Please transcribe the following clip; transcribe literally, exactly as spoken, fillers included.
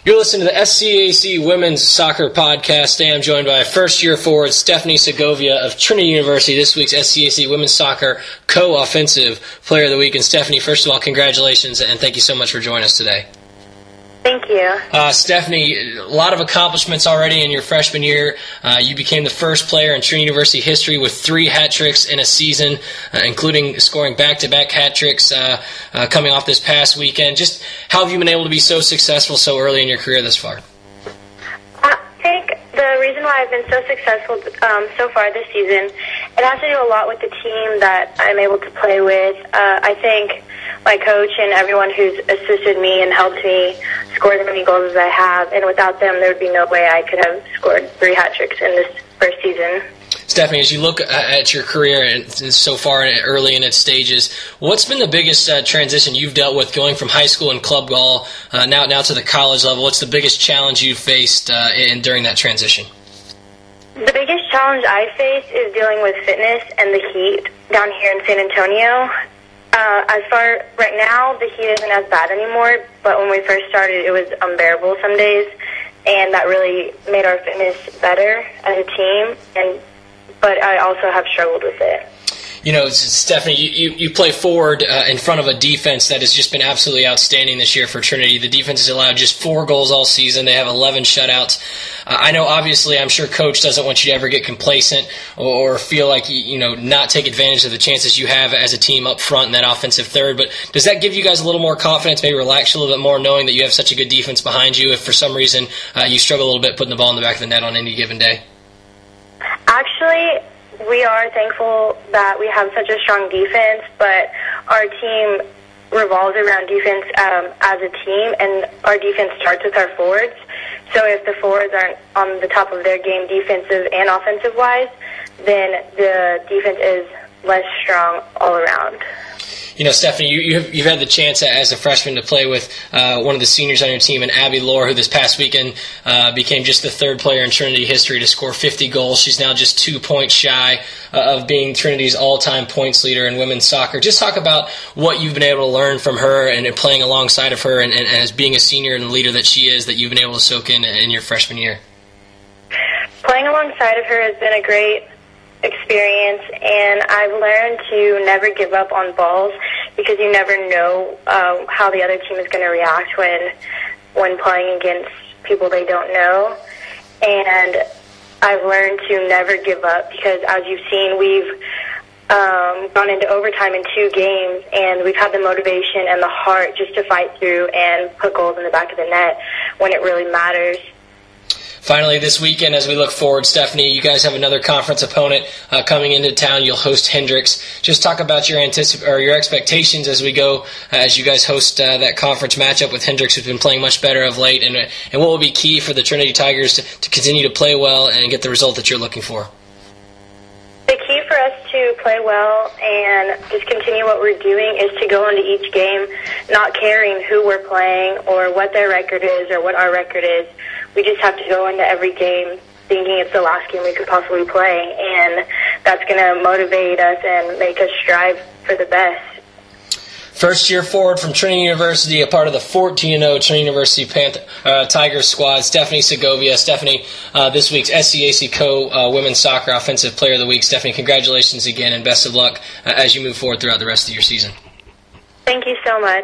You're listening to the S C A C Women's Soccer Podcast. Today I'm joined by first-year forward Stephanie Segovia of Trinity University, this week's S C A C Women's Soccer Co-Offensive Player of the Week. And Stephanie, first of all, congratulations, and thank you so much for joining us today. Thank you. Uh, Stephanie, a lot of accomplishments already in your freshman year. Uh, you became the first player in Trinity University history with three hat tricks in a season, uh, including scoring back-to-back hat tricks uh, uh, coming off this past weekend. Just how have you been able to be so successful so early in your career thus far? I think the reason why I've been so successful um, so far this season, it has to do a lot with the team that I'm able to play with. Uh, I think my coach and everyone who's assisted me and helped me score as many goals as I have, and without them, there would be no way I could have scored three hat tricks in this first season. Stephanie, as you look at your career and so far early in its stages, what's been the biggest uh, transition you've dealt with going from high school and club ball uh, now now to the college level? What's the biggest challenge you've faced uh, in during that transition? The biggest challenge I face is dealing with fitness and the heat down here in San Antonio. Uh, as far right now, the heat isn't as bad anymore, but when we first started, it was unbearable some days, and that really made our fitness better as a team. And but I also have struggled with it. You know, Stephanie, you, you play forward uh, in front of a defense that has just been absolutely outstanding this year for Trinity. The defense has allowed just four goals all season. They have eleven shutouts. Uh, I know, obviously, I'm sure Coach doesn't want you to ever get complacent or, or feel like, you, you know, not take advantage of the chances you have as a team up front in that offensive third. But does that give you guys a little more confidence, maybe relax you a little bit more, knowing that you have such a good defense behind you if for some reason uh, you struggle a little bit putting the ball in the back of the net on any given day? Actually, we are thankful that we have such a strong defense, but our team revolves around defense um, as a team, and our defense starts with our forwards. So if the forwards aren't on the top of their game defensive and offensive-wise, then the defense is less strong all around. You know, Stephanie, you, you've, you've had the chance as a freshman to play with uh, one of the seniors on your team, and Abby Lohr, who this past weekend uh, became just the third player in Trinity history to score fifty goals. She's now just two points shy uh, of being Trinity's all-time points leader in women's soccer. Just talk about what you've been able to learn from her and, and playing alongside of her and, and, and as being a senior and the leader that she is that you've been able to soak in in your freshman year. Playing alongside of her has been a great experience, and I've learned to never give up on balls because you never know uh, how the other team is going to react when when playing against people they don't know. And I've learned to never give up because, as you've seen, we've um, gone into overtime in two games, and we've had the motivation and the heart just to fight through and put goals in the back of the net when it really matters. Finally, this weekend, as we look forward, Stephanie, you guys have another conference opponent uh, coming into town. You'll host Hendrix. Just talk about your anticip- or your expectations as we go, uh, as you guys host uh, that conference matchup with Hendrix, who's been playing much better of late, and and what will be key for the Trinity Tigers to, to continue to play well and get the result that you're looking for. The key for us to play well and just continue what we're doing is to go into each game not caring who we're playing or what their record is or what our record is. We just have to go into every game thinking it's the last game we could possibly play, and that's going to motivate us and make us strive for the best. First-year forward from Trinity University, a part of the fourteen and oh Trinity University Panther, uh, Tigers squad, Stephanie Segovia. Stephanie, uh, this week's S C A C Co uh, Women's Soccer Offensive Player of the Week. Stephanie, congratulations again, and best of luck uh, as you move forward throughout the rest of your season. Thank you so much.